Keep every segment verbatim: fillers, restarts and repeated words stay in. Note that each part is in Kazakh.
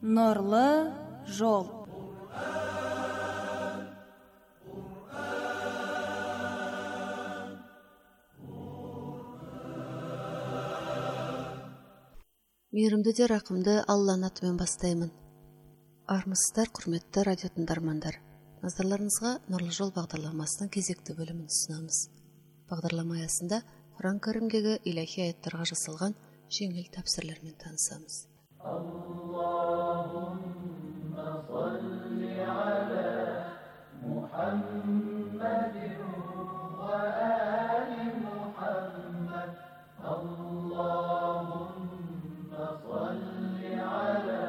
Нұрлы жол. Мейірімді де рақымды Алланың атымен бастаймын. Армысыздар, құрметті радио тыңдармандар. Назарларыңызға Нұрлы жол бағдарламасының кезекті бөлімін ұсынамыз. Бағдарлама аясында Құран кәрімдегі илахи аяттарға жасалған жеңіл тәпсірлермен танысамыз. Аллахумма салли аля Мухаммадин ва али Мухаммад. Аллахумма салли аля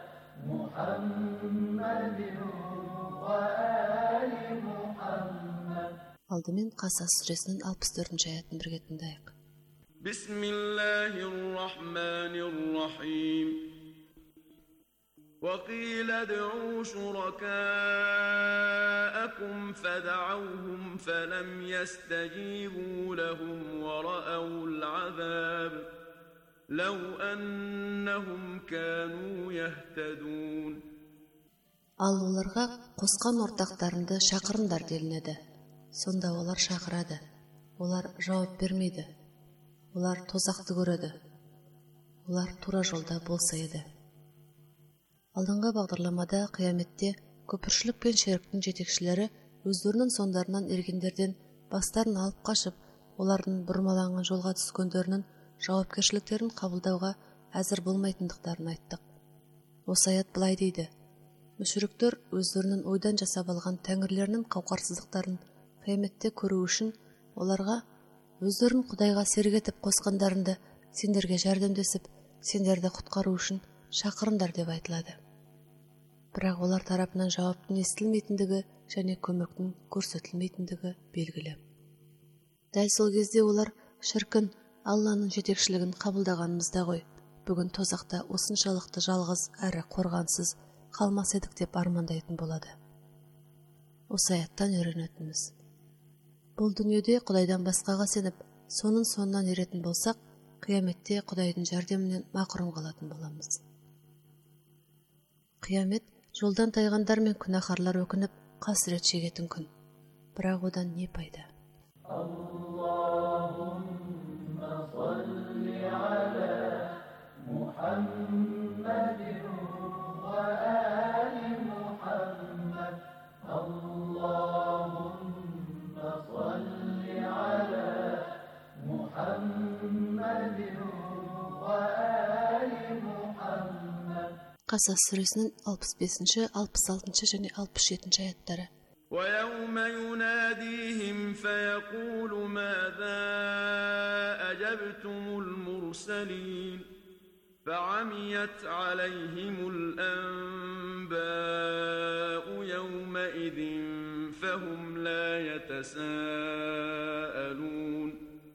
Мухаммадин ва али Мухаммад. Алдымен Қасас сүресінің алпыс төртінші аятын бірге тыңдайық. Бисмиллахир-рахманир-рахим. وقيل ادعوا شركاءكم فدعوهم فلم يستجيبوا لهم ورأوا العذاب لو أنهم كانوا يهتدون. Ал оларға қосқан ортақтарынды шақырындар делінеді. Сонда олар шақырады. Олар жауап бермейді. Олар тозақты көреді. Олар тура жолда болса еді. Алдыңғы бағдарламада қияметте көпіршілік пен шеріктің жетекшілері өздерінің соңдарынан ергендерден бастарын алып қашып, олардың бұрмаланған жолға түскендерінің жауапкершіліктерін қабылдауға әзір болмайтындықтарын айттық. Осы аят былай дейді: мүшриктер өздерінің ойдан жасап алған тәңірлерінің қауқарсыздықтарын қияметте көру үшін оларға өздерін Құдайға серік етіп қосқандарынды сендерге жәрдемдесіп, сендерді құтқару үшін шақырындар деп айтылады. Бірақ олар тарапынан жауаптың естілмейтіндігі және көмектің көрсетілмейтіндігі белгілі. Дәл сол кезде олар шіркін Алланың жетекшілігін қабылдағанымызда ғой, бүгін тозақта осыншалықты жалғыз әрі қорғансыз қалмас едік деп армандайтын болады. Осы аяттан үйренетініміз: бұл дүниеде Құдайдан басқаға сеніп, соның соңынан еретін болсақ, қияметте Құдайдың жәрдемінен мақұрым қалатын боламыз. Қиямет жолдан тайғандар мен күнәһарлар өкініп, қасірет шегетін күн. Бірақ одан не пайда? Аллахумма салли аля Мухаммадин ва али Мухаммад. Аллахумма салли аля Мухаммадин ва али Мухаммад. Қасас сүресінің алпыс бесінші, алпыс алтыншы және алпыс жетінші аяттары. وَيَوْمَ يُنَادِيهِمْ فَيَقُولُ مَاذَا أَجَبْتُمُ الْمُرْسَلِينَ فَعَمِيَتْ عَلَيْهِمُ الْأَنْبَاءُ يَوْمَئِذٍ فَهُمْ لَا يَتَسَاءَلُونَ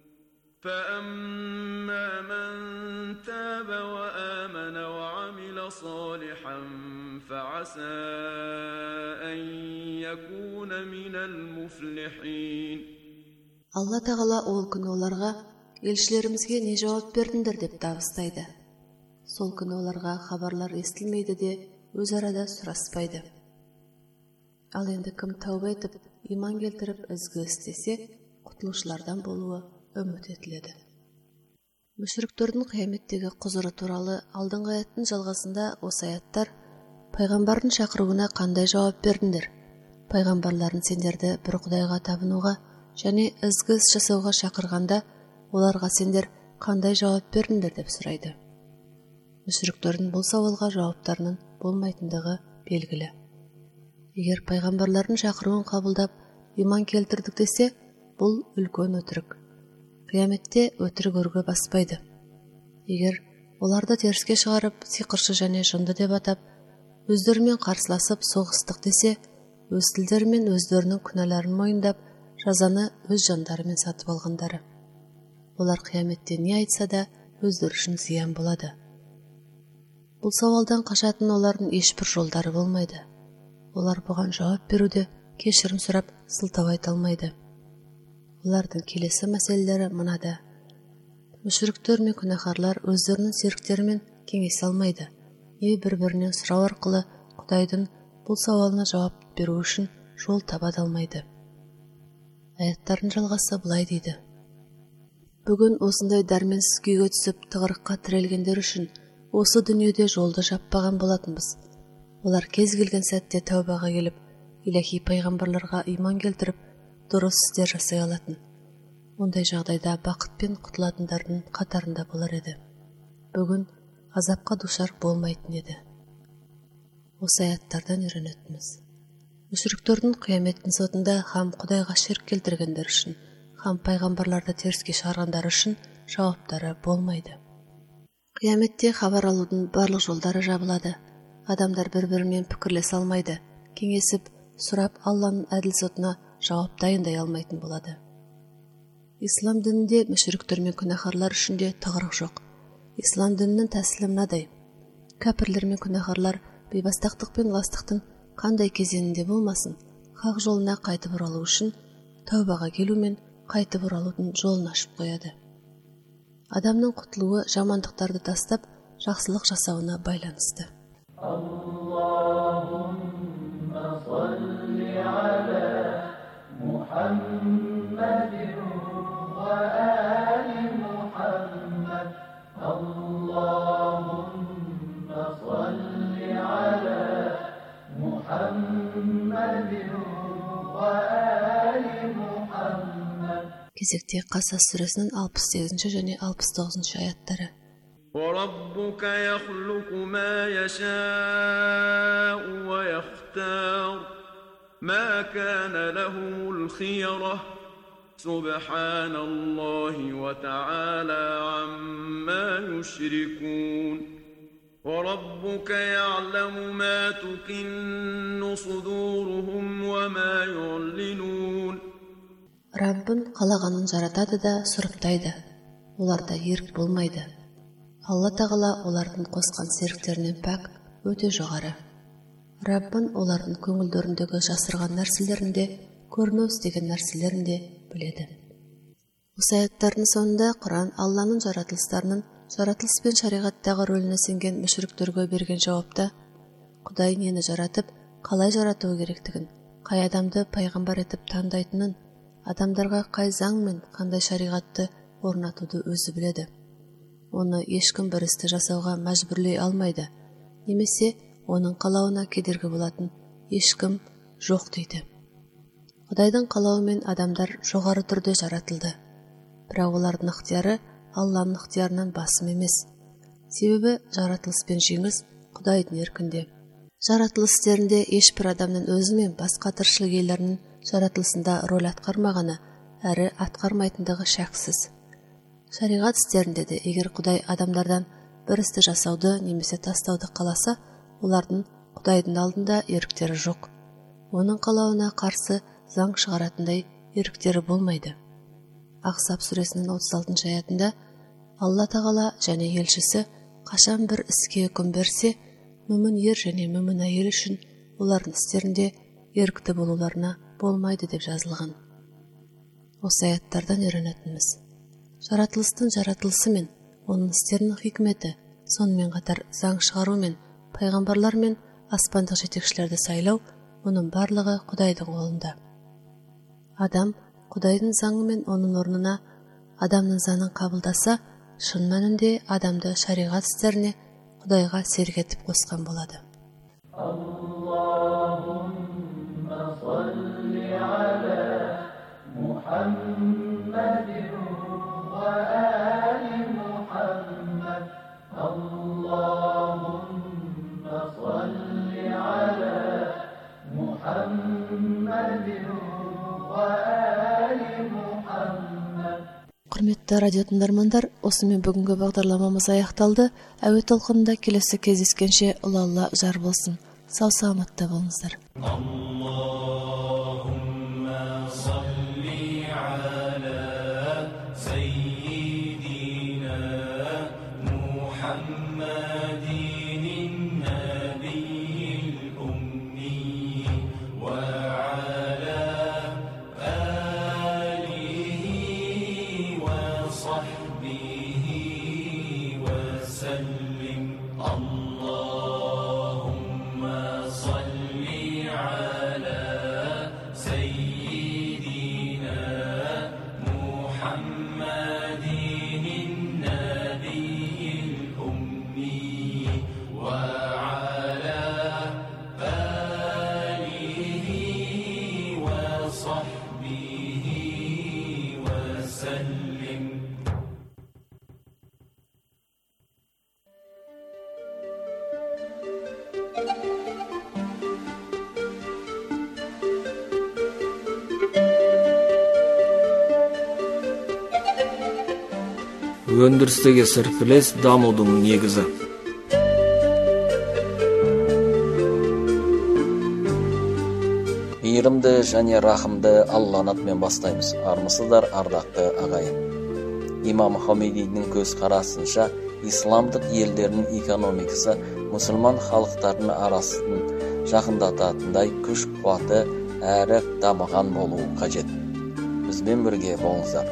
فَأَمَّا مَنْ تَابَ وَآمَنَ وَعَمِلَ صَالِحًا فَعَسَى أَنْ يَكُونَ مِنَ الْمُفْلِحِينَ. Алла тағала ол күні оларға елшілерімізге не жауап бердіңдер деп дауыстайды. Сол күні оларға хабарлар естілмейді де өз арада сұраспайды. Ал енді кім тәуба етіп, иман келтіріп, ізгі істесе, құтылушылардан болуы үміт етіледі. Мүшриктердің қияметтегі құзыры туралы алдыңғы аяттың жалғасында осы аяттар: пайғамбардың шақыруына қандай жауап бердіңдер? Пайғамбарларын сендерді бір Құдайға табынуға және ізгі іс жасауға шақырғанда, оларға сендер қандай жауап бердіңдер деп сұрайды. Мүшриктердің бұл сауалға жауаптарының болмайтындығы белгілі. Егер пайғамбарлардың шақыруын қабылдап, иман келтірдік десе, бұл үлкен өтірік. Қияметте өтірік өрге баспайды. Егер оларды теріске шығарып, сиқыршы және жынды деп атап, өздерімен қарсыласып соғыстық десе, өз тілдерімен өздерінің күнәларын мойындап, жазаны өз жандарымен сатып алғандары. Олар қияметте не айтса да өздері үшін зиян болады. Бұл сауалдан қашатын олардың ешбір жолдары болмайды. Олар бұған жауап беруде кешірім сұрап, сылтау айта алмайды. Олардың келесі мәселелері мынада: мүшриктер мен күнәһарлар өздерінің серіктерімен кеңесе алмайды, не бір-бірінен сұрау арқылы Құдайдың бұл сауалына жауап беру үшін жол таба алмайды. Аяттардың жалғасы былай дейді: Бүгін осындай дәрменсіз күйге түсіп тығырыққа тірелгендер үшін осы дүниеде жолды жаппаған болатынбыз. Олар кез келген сәтте тәубаға келіп, иләһи пайғамбарларға иман келтіріп, дұрыс істер жасай алатын. Ондай жағдайда бақытпен құтылатындардың қатарында болар еді. Бүгін азапқа душар болмайтын еді. Осы аяттардан үйренетініміз: мүшриктердің қияметтің сотында хам Құдайға ширк келтіргендер үшін, хам пайғамбарларды теріске шығарғандар үшін жауаптары болмайды. Қияметте хабар алудың барлық жолдары жабылады. Адамдар бір-бірімен пікірлесе алмайды, кеңесіп, сұрап Алланың әділ сотына жауап дайындай алмайтын болады. Ислам дінінде мүшриктер мен күнәһарлар үшін де тығырық жоқ. Ислам дінінің тәсілі мынадай: кәпірлер мен күнәһарлар бейбастақтық пен ластықтың қандай кезеңінде болмасын, хақ жолына қайтып оралу үшін тәубаға келу мен қайтып оралудың жолын ашып қояды. Адамның құтылуы жамандықтарды тастап, жақсылық жасауына байланысты. Аллахумма салли аля Мухаммадин ва али Мухаммад. Аллахумма салли аля Мухаммадин ва али Мухаммад. Кезекте Қасас сүресінің алпыс сегізінші және алпыс тоғызыншы аяттары. وَرَبُّكَ يَخْلُقُ مَا يَشَاءُ وَيَخْتَارُ مَا كَانَ لَهُمُ الْخِيَرَةُ سُبْحَانَ اللَّهِ وَتَعَالَى عَمَّا يُشْرِكُونَ وَرَبُّكَ يَعْلَمُ مَا تُكِنُّ صُدُورُهُمْ وَمَا يُعْلِنُونَ Раббын қалағанын жаратады да сұрыптайды. Оларда ерік болмайды. Алла тағала олардың қосқан серіктерінен пәк, өте жоғары. Раббын олардың көңілдеріндегі жасырған нәрселерінде, көріну істеген нәрселерінде біледі. Осы аяттардың соңында Құран Алланың жаратылыстарының жаратылыс пен шариғаттағы рөліне сенген мүшриктерге берген жауапта Құдай нені жаратып, қалай жаратуы керектігін, қай адамды пайғамбар етіп таңдайтынын, адамдарға қай заң мен қандай шариғатты орнатуды өзі біледі. Оны ешкім бір істі жасауға мәжбүрлей алмайды, немесе оның қалауына кедергі болатын ешкім жоқ дейді. Құдайдың қалауымен адамдар жоғары түрде жаратылды. Бірақ олардың ықтияры Алланың ықтиярынан басым емес. Себебі жаратылыс пен жеңіс Құдайдың еркінде. Жаратылыс істерінде ешбір адамның өзі мен басқа тіршілік иелерінің жаратылысында рөл атқармағаны, әрі атқармайтындығы шәксіз. Шариғат істерінде де егер Құдай адамдардан бір істі жасауды немесе тастауды қаласа, олардың Құдайдың алдында еріктері жоқ. Оның қалауына қарсы заң шығаратындай еріктері болмайды. Ахзаб сүресінің отыз алтыншы аятында Алла тағала және елшісі қашан бір іске үкім берсе, мүмін ер және мүмін әйел үшін олардың істерінде ерікті болуларына болмайды деп жазылған. Осы аяттардан үйренетініміз: жаратылыстың жаратылысы мен оның істерінің хикметі, сонымен қатар заң шығару мен пайғамбарлар мен аспандық жетекшілерді сайлау, оның барлығы Құдайдың қолында. Адам Құдайдың заңы мен оның орнына адамның заңын қабылдаса, шын мәнінде адамды шариғат істеріне Құдайға серік етіп қосқан болады. Аллахумма салли аля Мухаммадин ва али Мухаммад. Аллахумма салли аля Мухаммадин ва али Мухаммад. Құрметті радио тыңдармандар, осымен бүгінгі бағдарламамыз аяқталды. Әуе толқынында келесі кездескенше ұлы Алла жар болсын. Сау саламатта болыңыздар. Аллахумма салли аля саййидина Мухаммадин набiyil умми ва صحبه وسلم. الله Өндірістегі серпіліс дамудың негізі. Мейірімді және рахымды Алланың атымен бастаймыз. Армысыздар, ардақты ағайын. Имам Хомейнидің көзқарасынша, исламдық елдердің экономикасы мұсылман халықтардың арасын жақындататындай күш қуаты әрі дамыған болуы қажет. Бізбен бірге болыңыздар.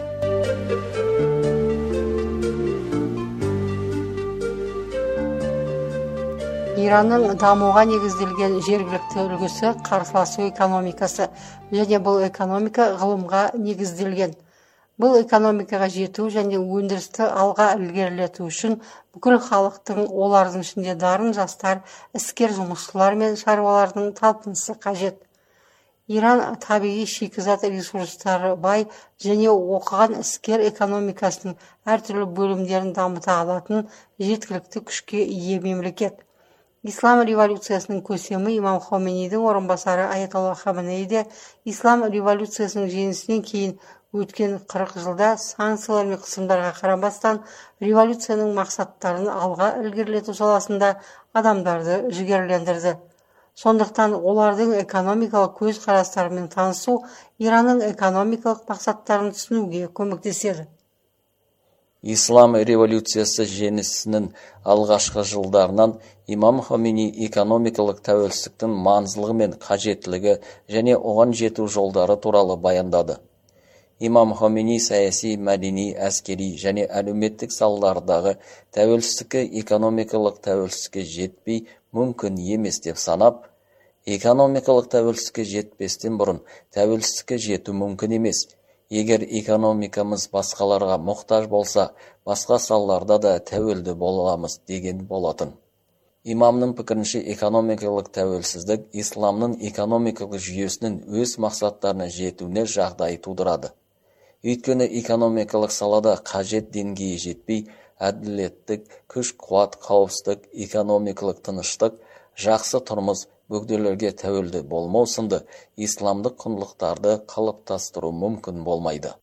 Иранның дамуға негізделген жергілікті үлгісі қарсыласу экономикасы, және бұл экономика ғылымға негізделген. Бұл экономикаға жету және өндірісті алға ілгерілету үшін бүкіл халықтың, олардың ішінде дарын жастар, іскер жұмысшылар мен шаруалардың талпынысы қажет. Иран табиғи шикізат ресурстары бай және оқыған іскер экономикасының әртүрлі бөлімдерін дамыта алатын жеткілікті күшке ие мемлекет. Ислам революциясының көсемі имам Хомейнидің орынбасары Аятолла Хаменеи де ислам революциясының жеңісінен кейін өткен қырық жылда санкциялар мен қысымдарға қарамастан революцияның мақсаттарын алға ілгерілету саласында адамдарды жігерлендірді. Сондықтан олардың экономикалық көзқарастарымен танысу Иранның экономикалық мақсаттарын түсінуге көмектеседі. Ислам революциясы жеңісінің алғашқы жылдарынан имам Хомейни экономикалық тәуелсіздіктің маңыздылығы мен қажеттілігі және оған жету жолдары туралы баяндады. Имам Хомейни саяси, мәдени, әскери және әлеуметтік салалардағы тәуелсіздікке экономикалық тәуелсіздікке жетпей мүмкін емес деп санап, экономикалық тәуелсіздікке жетпестен бұрын тәуелсіздікке жету мүмкін емес. Егер экономикамыз басқаларға мұқтаж болса, басқа салаларда да тәуелді боламыз деген болатын. Имамның пікірінше экономикалық тәуелсіздік исламның экономикалық жүйесінің өз мақсаттарына жетуіне жағдай тудырады. Өйткені экономикалық салада қажет деңгейі жетпей, әділеттік, күш-қуат, қауіпсіздік, экономикалық тыныштық, жақсы тұрмыс, бөгделерге тәуелді болмау сынды исламдық құндылықтарды қалыптастыру мүмкін болмайды.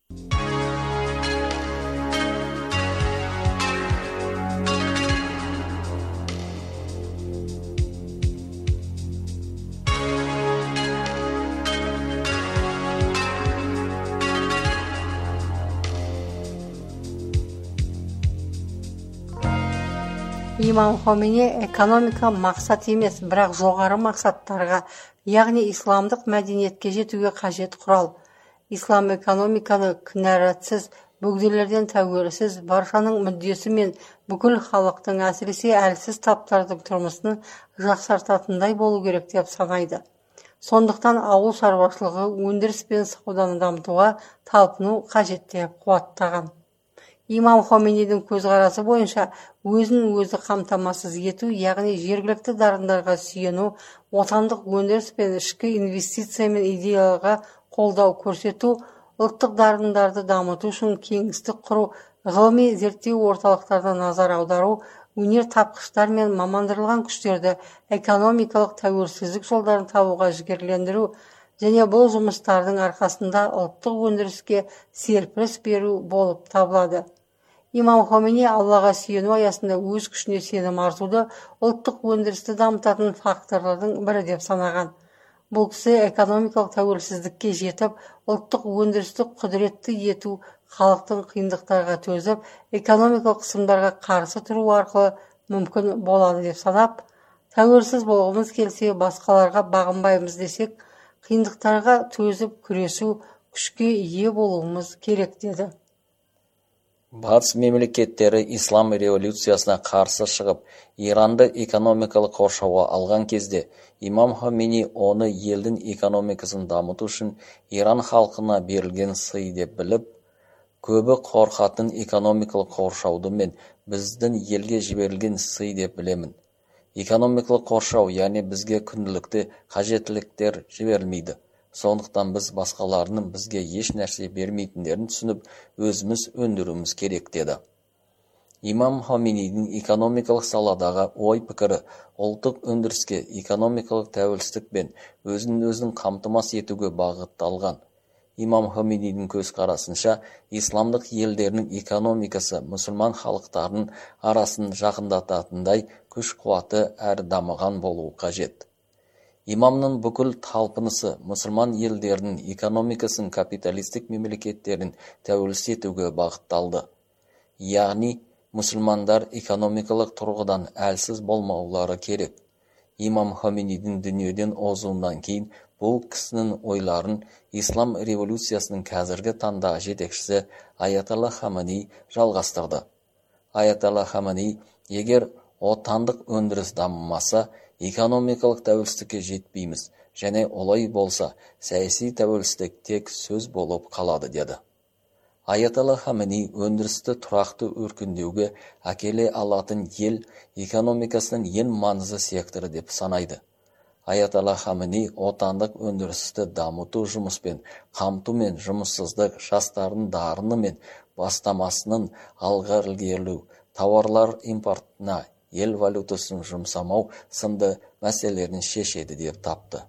Имам Хомейни экономика мақсат емес, бірақ жоғары мақсаттарға, яғни исламдық мәдениетке жетуге қажет құрал. Ислам экономиканы кінәратсыз, бөгделерден тәуелсіз, баршаның мүддесі мен бүкіл халықтың, әсіресе әлсіз таптардың тұрмысын жақсартатындай болу керек деп санайды. Сондықтан ауыл шаруашылығы, өндіріс пен сауданы дамытуға талпыну қажет деп қуаттаған. Имам Хомейнидің көзқарасы бойынша өзін өзі қамтамасыз ету, яғни жергілікті дарындарға сүйену, отандық өндіріс пен ішкі инвестиция мен идеяларға қолдау көрсету, ұлттық дарындарды дамыту үшін кеңістік құру, ғылыми зерттеу орталықтарына назар аудару, өнер тапқыштар мен мамандырылған күштерді экономикалық тәуелсіздік жолдарын табуға жігерлендіру және бұл жұмыстардың арқасында ұлттық өндіріске серпіліс беру болып табылады. Имам Хомейни Аллаға сүйену аясында өз күшіне сенім артуды ұлттық өндірісті дамытатын факторлардың бірі деп санаған. Бұл кісі экономикалық тәуелсіздікке жетіп, ұлттық өндірісті құдіретті ету, халықтың қиындықтарға төзіп, экономикалық қысымдарға қарсы тұру арқылы мүмкін болады деп санап, тәуелсіз болғымыз келсе, басқаларға бағынбаймыз десек, қиындықтарға төзіп күресу, күшке ие болуымыз керек деді. Батыс мемлекеттері ислам революциясына қарсы шығып, Иранды экономикалық қоршауға алған кезде, имам Хомейни оны елдің экономикасын дамыту үшін Иран халқына берілген сый деп біліп, көбі қорқатын экономикалық қоршауды мен біздің елге жіберілген сый деп білемін. Экономикалық қоршау, яғни бізге күнделікті қажеттіліктер жіберілмейді. Сондықтан біз басқаларының бізге еш нәрсе бермейтіндерін түсініп, өзіміз өндіруіміз керек деді. Имам Хомейнидің экономикалық саладағы ой пікірі ұлттық өндіріске, экономикалық тәуелсіздік пен өзін өзін қамтамасыз етуге бағытталған. имам Хомейнидің көзқарасынша, исламдық елдерінің экономикасы мұсылман халықтарының арасын жақындататындай күш-қуаты әрі дамыған болуы қажет. Имамның бүкіл талпынысы мұсылман елдерінің экономикасын капиталистік мемлекеттерін тәуелсіз етуге бағытталды. Яғни, мұсылмандар экономикалық тұрғыдан әлсіз болмаулары керек. Имам Хомейнидің дүниеден озуынан кейін бұл кісінің ойларын ислам революциясының қазіргі таңдағы жетекшісі Аятолла Хаменей жалғастырды. Аятолла Хаменей, егер отандық өндіріс дамымаса, экономикалық тәуелсіздікке жетпейміз, және олай болса, саяси тәуелсіздік тек сөз болып қалады деді. Аятолла Хаменей өндірісті тұрақты өркендеуге әкеле алатын ел экономикасының ең маңызды секторы деп санайды. Аятолла Хаменей отандық өндірісті дамыту жұмыспен қамту мен жұмыссыздық, жастардың дарыны мен бастамасының алға ілгерілеу, тауарлар импортына ел валютасын жұмсамау сынды мәселелерін шешеді деп тапты.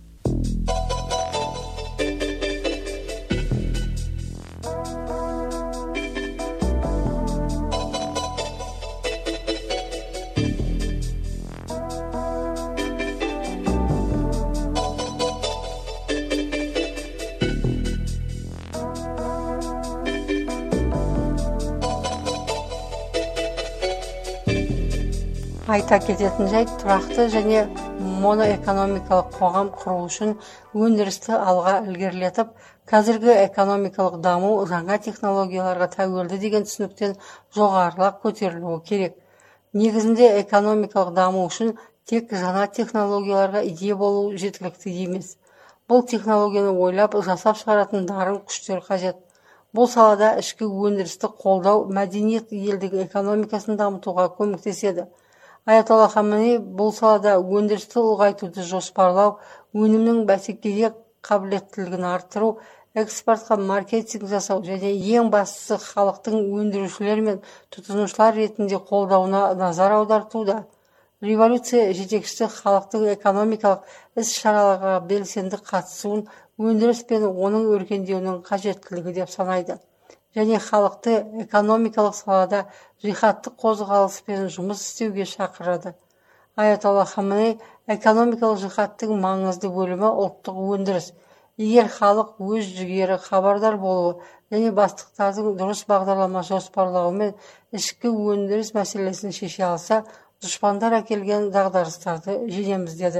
Айта кететін жайт, тұрақты және моноэкономикалық қоғам құру үшін өндірісті алға ілгерілетіп, қазіргі экономикалық даму жаңа технологияларға тәуелді деген түсініктен жоғарылап көтерілуі керек. Негізінде экономикалық даму үшін тек жаңа технологияларға ие болу жеткілікті емес. Бұл технологияны ойлап жасап шығаратын дарын күштер қажет. Бұл салада ішкі өндірісті қолдау мәдениет елдің экономикасын дамытуға көмектеседі. Аятолла Хаменей бұл салада өндірісті ұлғайтуды жоспарлау, өнімнің бәсекеге қабілеттілігін арттыру, экспортқа маркетинг жасау және ең бастысы халықтың өндірушілер мен тұтынушылар ретінде қолдауына назар аудартуда. Революция жетекшісі халықтың экономикалық іс-шараларға белсенді қатысуын өндіріс пен оның өркендеуінің қажеттілігі деп санайды. Және халықты экономикалық салада жихадтық қозғалыспен жұмыс істеуге шақырады. Аятолла Хаменей экономикалық жихадтың маңызды бөлімі ұлттық өндіріс. Егер халық өз жігері хабардар болуы және бастықтардың дұрыс бағдарлама жоспарлауы мен ішкі өндіріс мәселесін шеше алса, дұшпандар әкелген дағдарыстарды жеңеміз деді.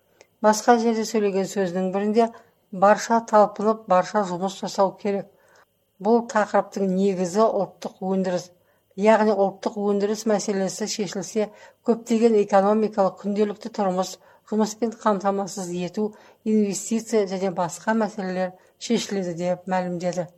Басқа жерде сөйлеген сөзінің бірінде барша талпынып, барша жұмыс жасау керек. Бұл тақырыптың негізі ұлттық өндіріс. Яғни ұлттық өндіріс мәселесі шешілсе, көптеген экономикалық күнделікті тұрмыс, жұмыспен қамтамасыз ету, инвестиция және басқа мәселелер шешіледі деп мәлімдеді.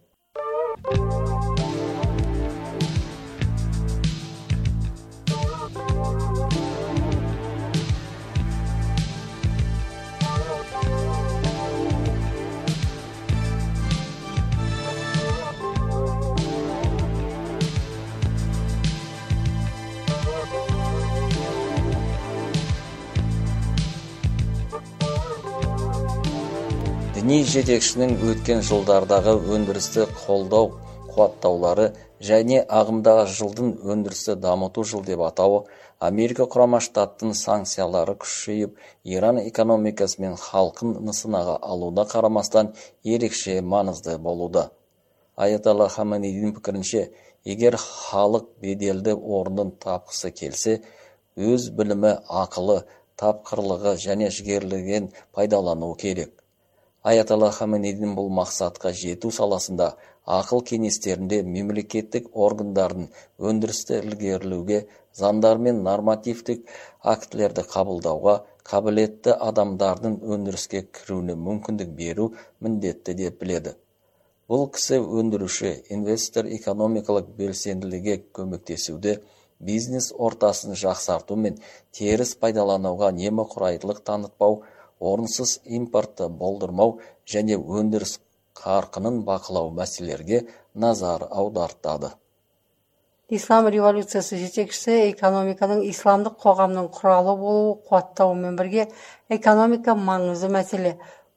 Діни жетекшінің өткен жылдардағы өндірісті қолдау қуаттаулары және ағымдағы жылдың өндірісті дамыту жыл деп атауы Америка Құрама Штаттың санкциялары күшейіп, Иран экономикасы мен халқын нысанаға алуына қарамастан ерекше маңызды болуда. Аятолла Хаменейдің пікірінше, егер халық беделді орнын тапқысы келсе, өз білімі, ақылы, тапқырлығы және жігерлігін пайдалану керек. Аятолла Хаменейдің бұл мақсатқа жету саласында ақыл кеңестерінде мемлекеттік органдардың өндірісті ілгерілеуге, заңдар мен нормативтік актілерді қабылдауға, қабілетті адамдардың өндіріске кіруіне мүмкіндік беру міндетті деп біледі. Бұл кісі өндіруші, инвестор экономикалық белсенділіге көмектесуді, бизнес ортасын жақсарту мен теріс пайдалануға немқұрайдылық танытпау, орынсыз импортты болдырмау және өндіріс қарқынын бақылау мәселелерге назар аудартады. Ислам революциясы жетекшісі экономиканың исламдық қоғамның құралы болуы қуаттауымен бірге экономика маңызды мәселе.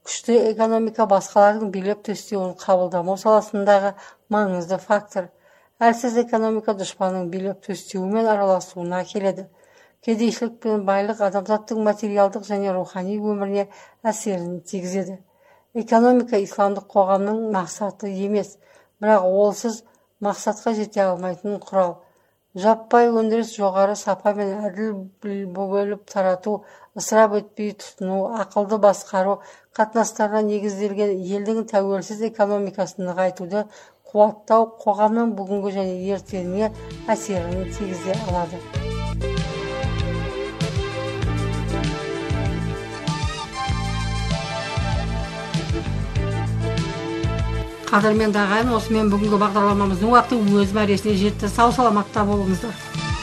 Күшті экономика басқалардың билеп төстеуін қабылдамау саласындағы маңызды фактор. Әлсіз экономика дұшпанның билеп төстеуімен араласуына әкеледі. Кедейшілік пен байлық адамзаттың материалдық және рухани өміріне әсерін тигізеді. Экономика исламдық қоғамның мақсаты емес, бірақ олсыз мақсатқа жете алмайтын құрал. Жаппай өндіріс, жоғары сапа мен әділ бөліп тарату, ысырап етпей тұтыну, ақылды басқару қатынастарына негізделген елдің тәуелсіз экономикасын нығайтуды қуаттау қоғамның бүгінгі және ертеңіне әсерін тигізе алады. Қадірменді ағайын, осымен бүгінгі бағдарламамыздың уақыты өз мәресіне жетті. Сау саламатта болыңыздар.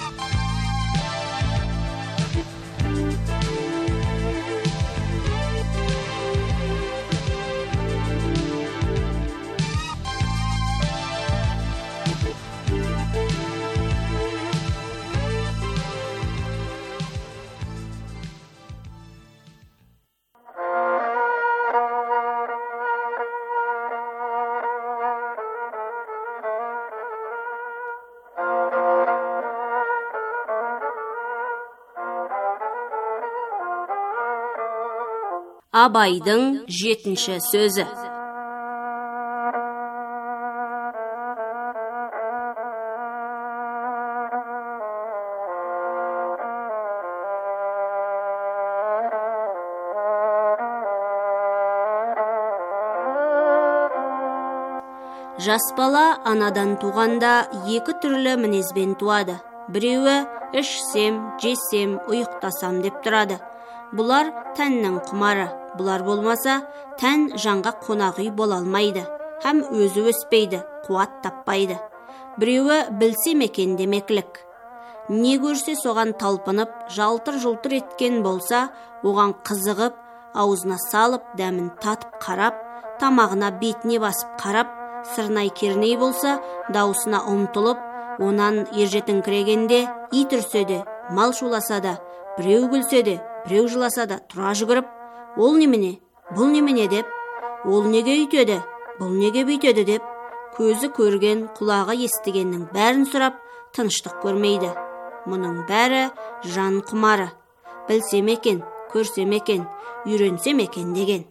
Абайдың жетінші сөзі. Жас бала анадан туғанда екі түрлі мінезбен туады. Біреуі ішсем, жесем, ұйықтасам деп тұрады. Бұлар тәннің құмары. Бұлар болмаса, тән жанға қонақ үй бола алмайды, һәм өзі өспейді, қуат таппайды. Біреуі білсем екен демеклік. Не көрсе соған талпынып, жалтыр-жұлтыр еткен болса, оған қызығып, аузына салып, дәмін татып қарап, тамағына бетіне басып қарап, сырнай керней болса, даусына ұмтылып, онан ержетіңкірегенде, ит үрсе де, мал шуласа да, біреу күлсе де, біреу жыласа да, тұра жүгіріп, ол немене, бұл немене деп, ол неге үйтеді, бұл неге бүйтеді деп, көзі көрген, құлағы естігеннің бәрін сұрап, тыныштық көрмейді. Мұның бәрі жан құмары. Білсем екен, көрсем екен, үйренсем екен деген.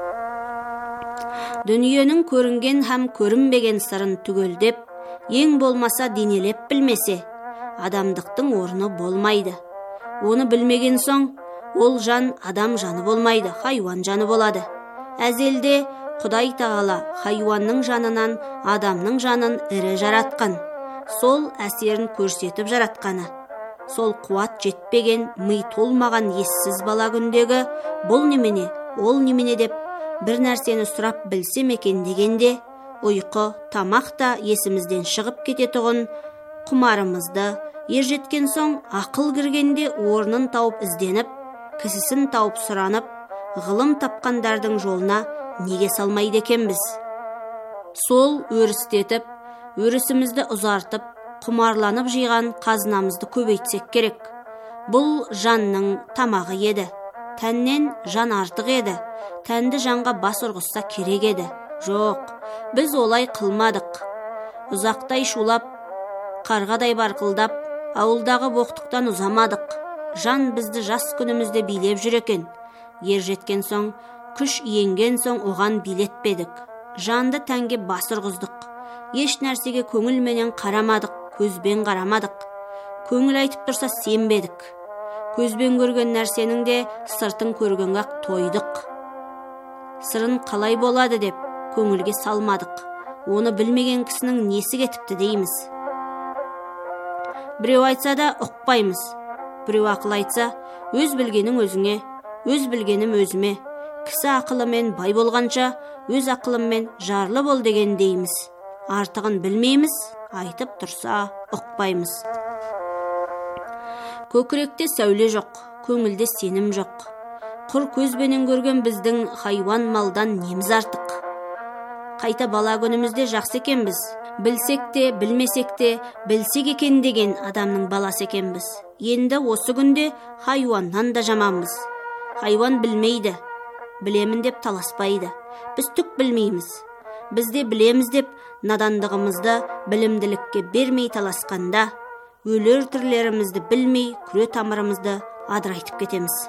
Дүниенің көрінген һәм көрінбеген сырын түгелдеп, ең болмаса денелеп білмесе, адамдықтың орны болмайды. Оны білмеген соң, ол жан адам жаны болмайды, хайуан жаны болады. Әзелде Құдай тағала хайуанның жанынан адамның жанын ірі жаратқан. Сол әсерін көрсетіп жаратқаны. Сол қуат жетпеген, ми толмаған ессіз бала күндегі бұл немене, ол немене деп бір нәрсені сұрап білсем екен дегенде, ұйқы, тамақ та есімізден шығып кететұғын, құмарымызды ержеткен соң ақыл кіргенде орнын тауып ізденіп, кісісін тауып сұранып, ғылым тапқандардың жолына неге салмайды екенбіз? Сол өрістетіп, өрісімізді ұзартып, құмарланып жиған қазынамызды көбейтсек керек. Бұл жанның тамағы еді. Тәннен жан артық еді. Тәнді жанға бас ұрғызса керек еді. Жоқ, біз олай қылмадық. Ұзақтай шулап, қарғадай барқылдап, ауылдағы боқтықтан ұзамадық. Жан бізді жас күнімізде билеп жүр екен. Ер жеткен соң, күш иенген соң оған билетпедік. Жанды тәнге бас ұрғыздық. Еш нәрсеге көңілменен қарамадық, көзбен қарамадық. Көңіл айтып тұрса сенбедік. Көзбен көрген нәрсенің де сыртын көргенге тойдық. Сырын қалай болады деп көңілге салмадық. Оны білмеген кісінің несі кетіпті дейміз. Біреу айтса да ұқпаймыз. Біреу ақыл айтса, өз білгенің өзіңе, өз білгенім өзіме. Кісі ақылымен бай болғанша, өз ақылыммен жарлы бол деген дейміз. Артығын білмейміз, айтып тұрса ұқпаймыз. Көкіректе сәуле жоқ, көңілде сенім жоқ. Құр көзбенен көрген біздің хайуан малдан неміз артық. Қайта бала күнімізде жақсы екенбіз. Білсек те, білмесек те, білсек екен деген адамның баласы екенбіз. Енді осы күнде хайуаннан да жаманбыз. Хайуан білмейді. білемін деп таласпайды. Біз түк білмейміз. Біз де білеміз деп надандығымызды білімділікке бермей таласқанда, өлер түрлерімізді білмей күре тамырымызды адырайтып кетеміз.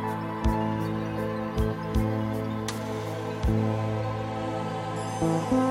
Thank you.